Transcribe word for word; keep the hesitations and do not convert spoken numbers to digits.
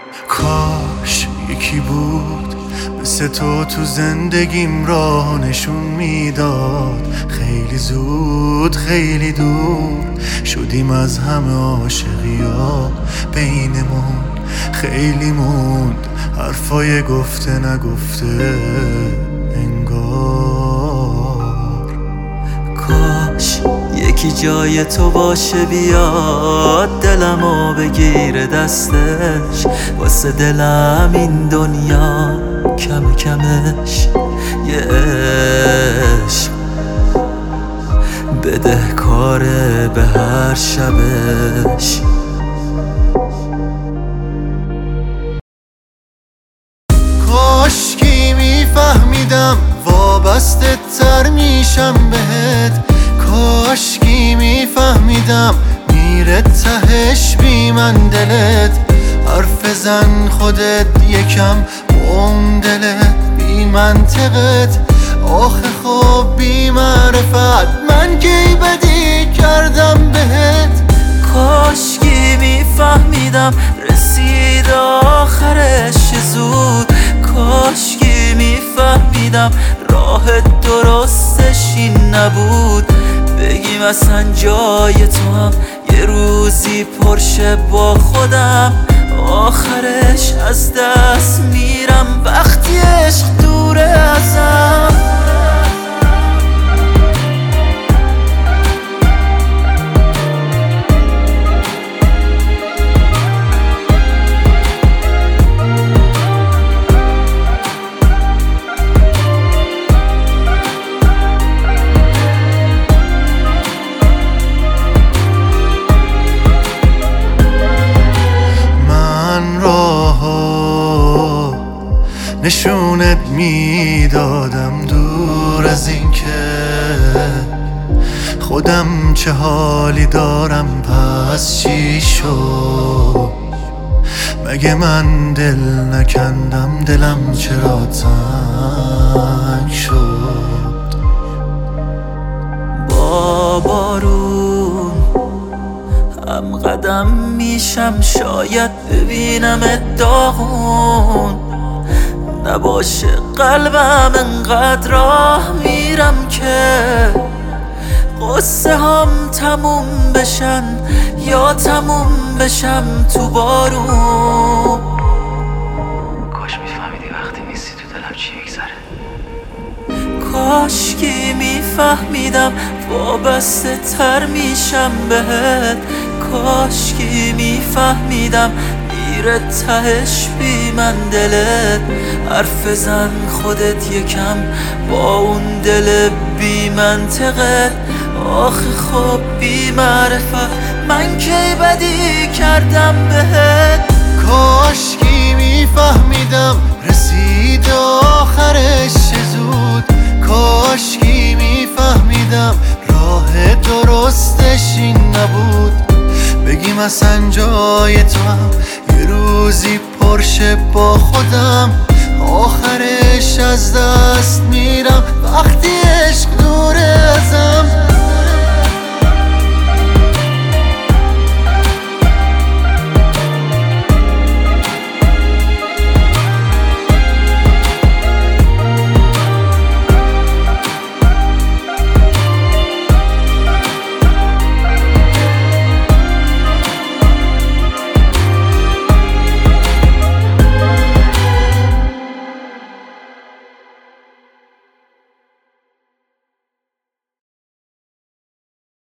کاش یکی بود مثل تو تو زندگیم راه نشون میداد. خیلی زود خیلی دور شدیم از همه عاشقیا، بینمون خیلی موند حرفای گفته نگفته انگار. کاش یکی جای تو باشه بیاد دلمو بگیره دستش، واسه دلم این دنیا کم کمش یه عشق بدهکاره به هر شبش. کاشکی میفهمیدم وابسته تر میشم بهت، کاشکی میفهمیدم میره تهش بی من دلت. حرف زن خودت یکم اون دلت بی منطقت، آخه خب بی معرفت من کی بدی کردم بهت. کاشکی میفهمیدم رسید آخرش زود، کاشکی میفهمیدم راه درستش این نبود. بگیم اصلا جای تو هم یه روزی پرشه با خودم، آخرش از دست میرم وقتی عشق دوره ازم. نشونت میدادم دور از این که خودم چه حالی دارم، پس چی شد؟ مگه من دل نکندم دلم چرا تنگ شد؟ با بارون هم قدم میشم شاید ببینم داغون، نباشه قلبم انقدر راه میرم که قصه هم تموم بشن یا تموم بشم تو بارون. کاش میفهمیدی وقتی نیستی تو دلم چی میگذره. کاشکی میفهمیدم وابسته تر میشم بهت، کاشکی میفهمیدم میره تهش بی من دلت. حرف زن خودت یکم با اون دل بی منطقت، آخه خب بی معرفت من کی بدی کردم بهت. کاشکی میفهمیدم رسید آخرش زود، کاشکی میفهمیدم راه درستش این نبود. بگیم اصلا جای تو هم یه روزی پرشه با خودم، آخرش از دست میرم وقتی عشق دوره ازم.